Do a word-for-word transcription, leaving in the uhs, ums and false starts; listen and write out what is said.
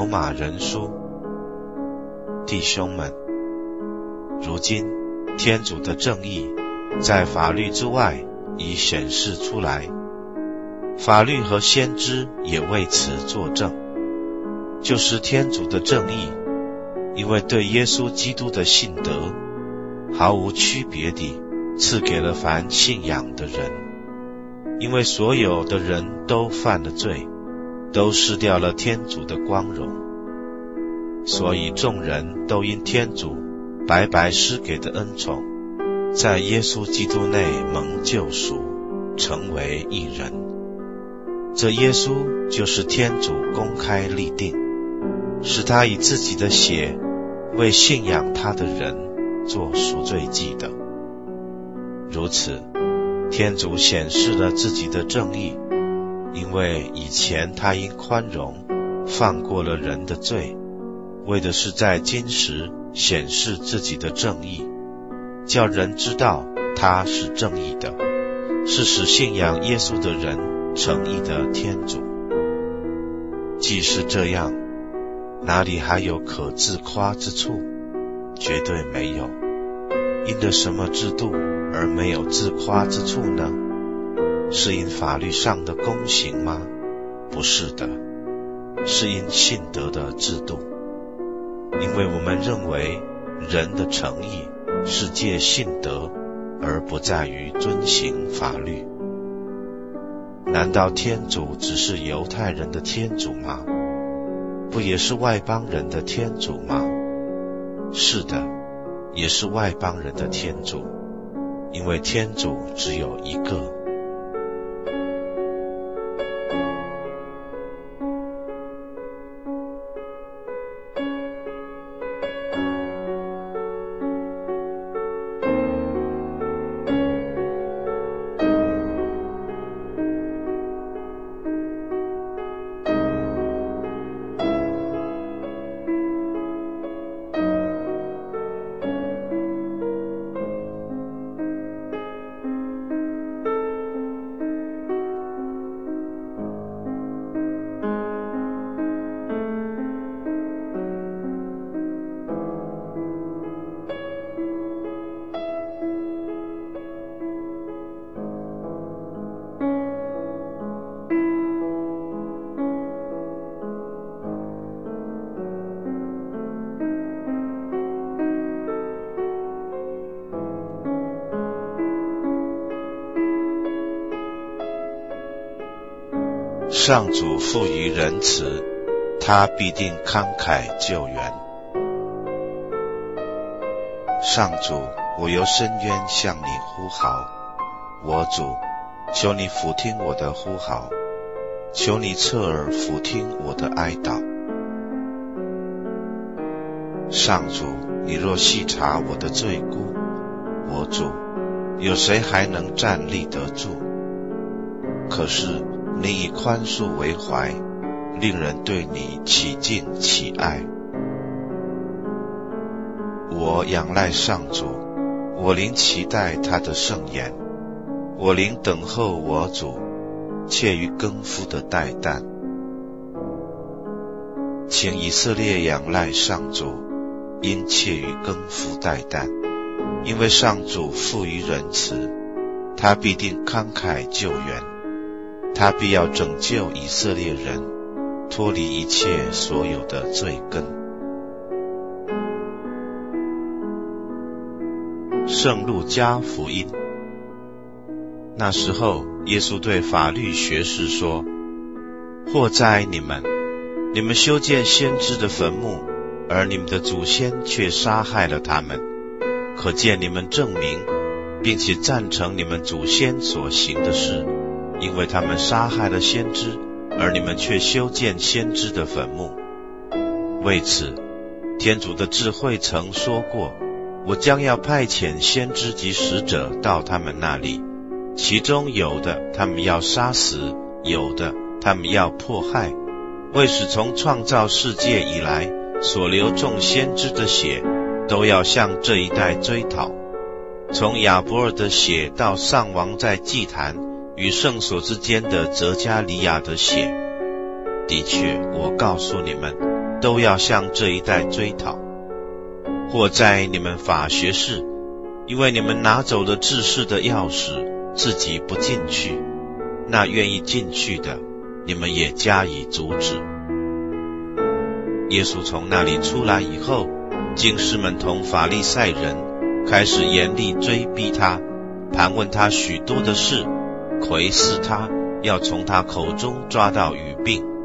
马人书。弟兄们，如今天主的正义在法律之外已显示出来，法律和先知也为此作证，就是天主的正义，因为对耶稣基督的信德毫无区别地赐给了凡信仰的人，因为所有的人都犯了罪，都失掉了天主的光荣，所以众人都因天主白白施给的恩宠，在耶稣基督内蒙救赎，成为义人。这耶稣就是天主公开立定，使他以自己的血为信仰他的人做赎罪祭的。如此，天主显示了自己的正义，因为以前他因宽容放过了人的罪，为的是在今时显示自己的正义，叫人知道他是正义的，是使信仰耶稣的人成义的天主。既是这样，哪里还有可自夸之处？绝对没有。因着什么制度而没有自夸之处呢？是因法律上的公行吗？不是的，是因信德的制度。因为我们认为人的诚意是借信德，而不在于遵行法律。难道天主只是犹太人的天主吗？不也是外邦人的天主吗？是的，也是外邦人的天主，因为天主只有一个。上主富于仁慈，他必定慷慨救援。上主，我由深渊向你呼号，我主，求你俯听我的呼号，求你侧耳俯听我的哀悼。上主，你若细察我的罪辜，我主，有谁还能站立得住？可是你以宽恕为怀，令人对你起敬起爱。我仰赖上主，我灵期待他的圣言，我灵等候我主，切于更夫的待旦。请以色列仰赖上主，因切于更夫待旦，因为上主富于仁慈，他必定慷慨救援，他必要拯救以色列人，脱离一切所有的罪根。圣路加福音。那时候，耶稣对法律学士说：祸哉你们！你们修建先知的坟墓，而你们的祖先却杀害了他们。可见你们证明，并且赞成你们祖先所行的事，因为他们杀害了先知，而你们却修建先知的坟墓。为此，天主的智慧曾说过：我将要派遣先知及使者到他们那里，其中有的他们要杀死，有的他们要迫害，为使从创造世界以来所流众先知的血都要向这一代追讨，从亚伯尔的血到上王在祭坛与圣所之间的泽加利亚的血。的确，我告诉你们， 都要向这一带追讨。或在你们法学士，因为你们拿走了治世的钥匙，自己不进去，那愿意进去的，你们也加以阻止。耶稣从那里出来以后，经师们同法利赛人开始严厉追逼他，盘问他许多的事，窥视他，要从他口中抓到语病。